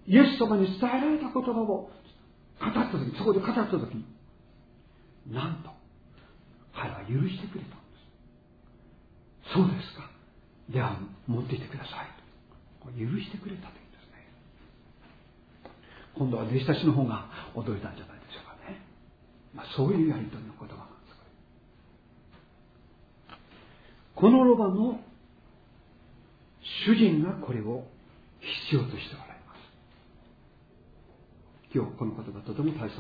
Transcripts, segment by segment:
イエス様に伝えられた言葉を語ったとき、そこで語ったときに、なんと彼は許してくれたんです。そうですか、では持っていてくださいと許してくれたというんですね。今度は弟子たちの方が驚いたんじゃないでしょうかね。そういうやりとりの言葉なんです。このロバの主人がこれを必要としておられます。今日この言葉とても大切な言葉だと思います。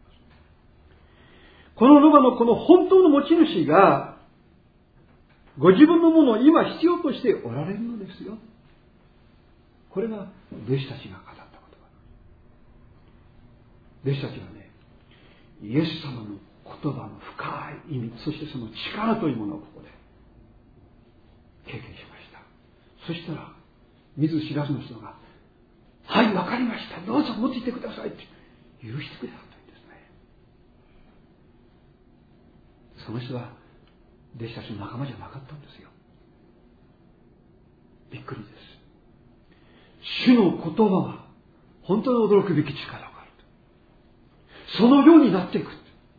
このロバのこの本当の持ち主がご自分のものを今必要としておられるのですよ。これが弟子たちが語った言葉。弟子たちはね、イエス様の言葉の深い意味、そしてその力というものをここで経験しました。そしたら見ず知らずの人が、はい、わかりました、どうぞ持っていってくださいって許してくれたというんですね。その人は弟子たちの仲間じゃなかったんですよ。びっくりです。主の言葉は本当に驚くべき力があると、そのようになっていく。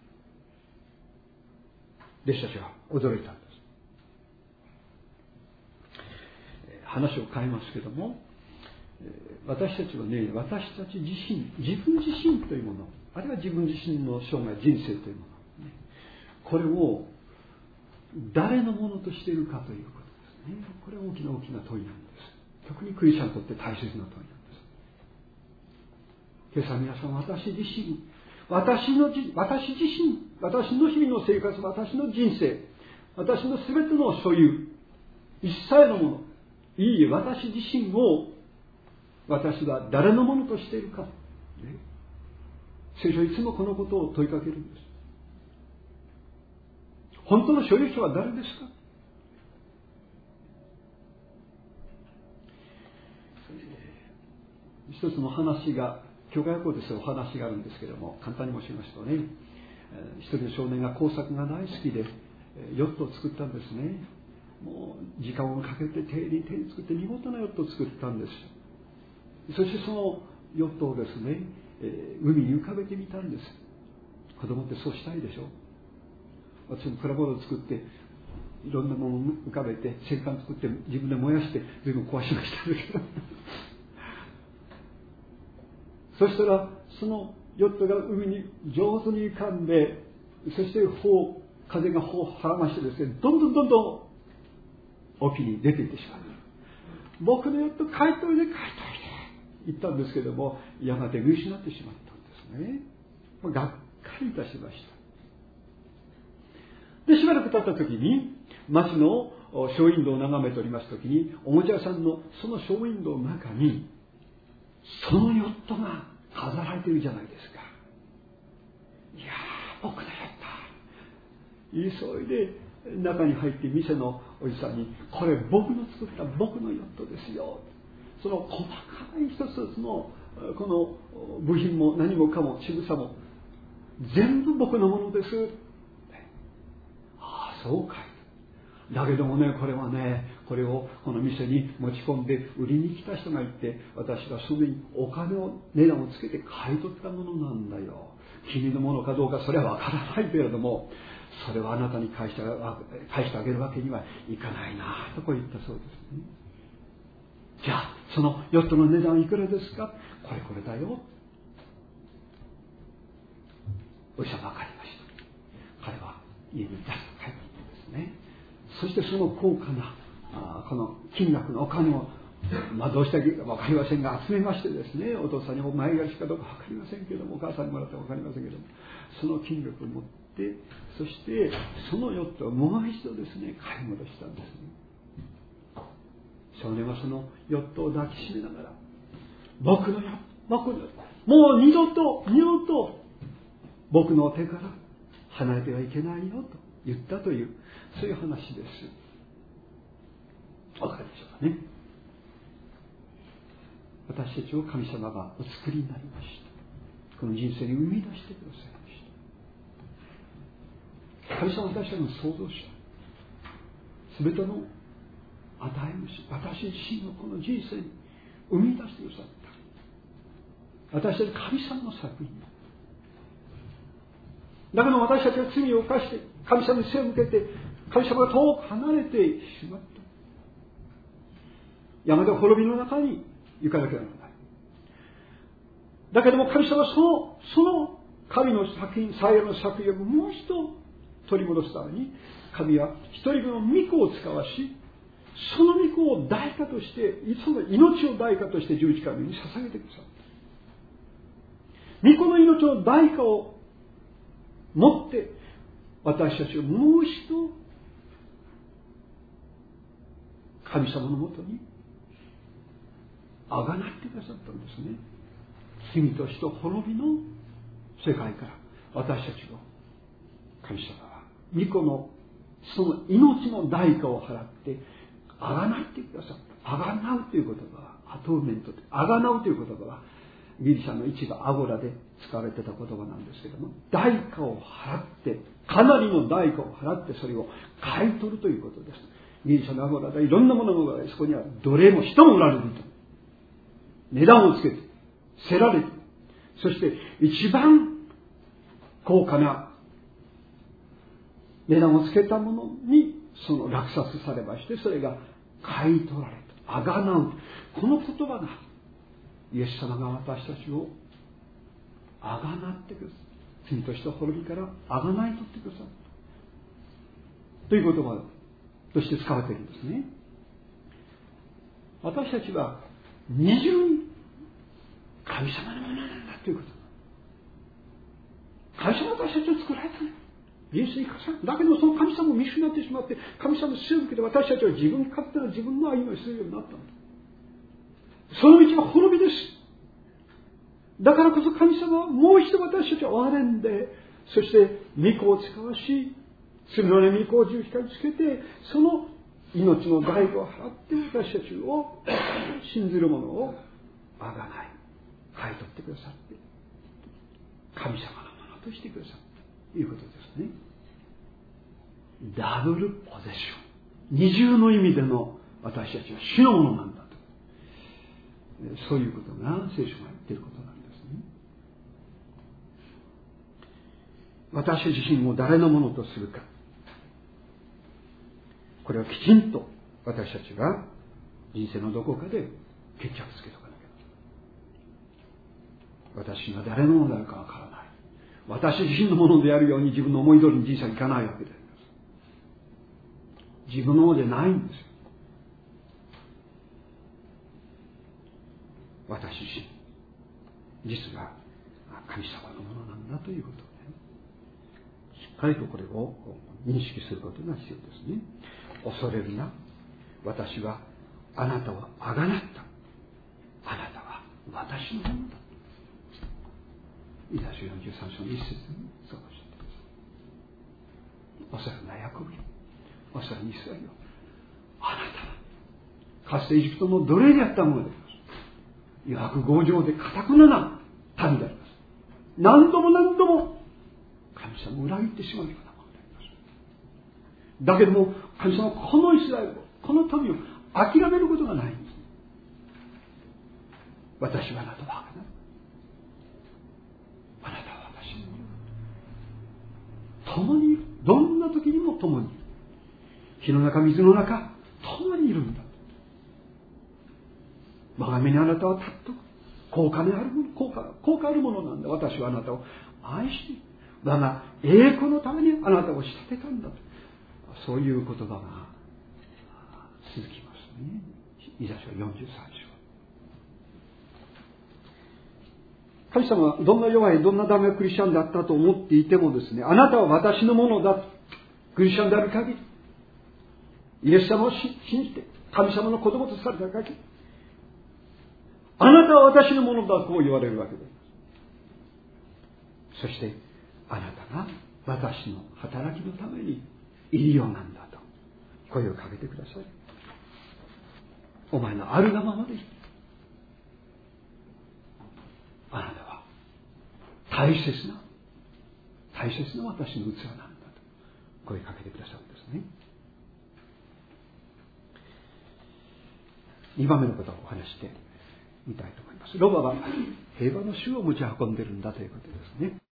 弟子たちは驚いたんです。話を変えますけども、私たちはね、私たち自身、自分自身というもの、あるいは自分自身の生涯、人生というもの、これを誰のものとしているかということですね。これは大きな大きな問いなんです。特にクリスチャンにとって大切な問いなんです。今朝皆さん、私自身、私の日々の生活、私の人生、私のすべての所有、一切のもの、いいえ、私自身を私は誰のものとしているか、ね、聖書はいつもこのことを問いかけるんです。本当の所有者は誰ですか？一つの話が、教会学校ですお話があるんですけれども、簡単に申しますとね、一人の少年が工作が大好きでヨットを作ったんですね。もう時間をかけて丁寧に作って見事なヨットを作ったんです。そしてそのヨットをですね、海に浮かべてみたんです。子供ってそうしたいでしょ。私もプラモデルを作っていろんなものを浮かべて戦艦作って自分で燃やして随分壊しましたけどそしたらそのヨットが海に上手に浮かんで、そして風が帆をはらましてですね、どんどん沖に出ていってしまう。僕のヨット買い取りで言ったんですけども、やがて見失ってしまったんですね。がっかりいたしました。でしばらく経った時に町のショーウィンドウを眺めております時に、おもちゃ屋さんのそのショーウィンドウの中にそのヨットが飾られているじゃないですか。いやー、僕のヨット、急いで中に入って店のおじさんに、これ僕の作った僕のヨットですよ、その細かい一つ一つのこの部品も何もかも仕草も全部僕のものです。ああ、そうかい。だけどもね、これはね、これをこの店に持ち込んで売りに来た人がいて、私はすぐにお金を値段をつけて買い取ったものなんだよ。君のものかどうかそれはわからないけれども、それはあなたに返してあげるわけにはいかないなとこう言ったそうですね。じゃあそのヨットの値段いくらですか？これだよ。おじさん分かりました。彼は家に出すと帰ってきてですね、そしてその高価なこの金額のお金を、どうしたら分かりませんが集めましてですね、お父さんにお前がしかどうか分かりませんけども、お母さんにもらったか分かりませんけども、その金額を持って、そしてそのヨットをもう一度ですね買い戻したんですね。少年はそのヨットを抱きしめながら、僕のヨット、もう二度と僕の手から離れてはいけないよと言ったという、そういう話です。わかるでしょうかね。私たちを神様がお作りになりました。この人生に生み出してくださいました。神様は私たちの創造者、すべての与え主、私自身のこの人生に生み出してくださった。 私たち神様の作品だけど、私たちは罪を犯して神様に背を向けて神様が遠く離れてしまった。山で滅びの中に行かなければならない。だけども神様はその神の作品、最悪の作品をもう一度取り戻すために、神は一人分の御子を使わし、その御子を代価として、その命を代価として十字架の上に捧げてくださった。御子の命の代価を持って、私たちをもう一度神様のもとにあがなってくださったんですね。罪と死と滅びの世界から私たちを神様は御子のその命の代価を払ってあがなってくださった。あがなうという言葉はアトーメントで、あがなうという言葉はギリシャの市場アゴラで使われてた言葉なんですけども、代価を払って、かなりの代価を払ってそれを買い取るということです。ギリシャのアゴラでいろんなものがそこには奴隷も人も売られると、値段をつけて競られて、そして一番高価な値段をつけたものにその落札されまして、それが買い取られた、あがなう、この言葉がイエス様が私たちをあがなってください、罪として滅びからあがないとってくださいという言葉として使われているんですね。私たちは二重に神様のものなんだということ。神様は私たちを作られたの。イエスに重ね、だけどその神様を見失ってしまって、神様の背を向けて私たちは自分勝手な自分の歩みをするようになったんだ。その道は滅びです。だからこそ神様はもう一度私たちを憐れんで、そして御子を使わし、罪の御子を十字架につけて、その命の代価を払って私たちを信ずる者をあがない、買い取ってくださって、神様のものとしてくださったということですね。ダブルポゼッション、二重の意味での私たちは主のものなんだと、そういうことが聖書が言っていることなんですね。私自身を誰のものとするか、これはきちんと私たちが人生のどこかで決着つけとかなきゃ。私が誰のものであるかわからない。私自身のものであるように自分の思い通りに人生はいかないわけであります。自分のものでないんですよ。私自身、実は神様のものなんだということをね、しっかりとこれを認識することが必要ですね。恐れるな、私はあなたをあがなった、あなたは私のものだ。イザヤ書43章の一節にそうおっしゃってください。恐れるなヤコブよ、恐れるイスラエルよ、あなたはかつてエジプトの奴隷であったものであります。余白強情で堅くなな民であります。何度も何度も神様を裏切ってしまうようなものであります。だけども神様はこのイスラエルを、この民を諦めることがないんです。私はあなたをあがない、あなたは私のものだ、共にいる、どんな時にも共にいる、火の中水の中共にいるんだ。我が目にあなたはたっと高価あるものなんだ。私はあなたを愛している。我が栄光のためにあなたを仕立てたんだと、そういう言葉が続きますね。イザヤ書43章。神様はどんな弱い、どんなダメなクリスチャンだったと思っていてもですね、あなたは私のものだと、クリスチャンである限り、イエス様を信じて神様の子供とされた限り、あなたは私のものだとこう言われるわけです。そしてあなたが私の働きのためにいるようなんだと声をかけてください。お前のあるがままでいい。あなたは大切な私の器なんだと声かけてくださるんですね。2番目のことをお話してみたいと思います。ロバは平和の主を持ち運んでいるんだということですね。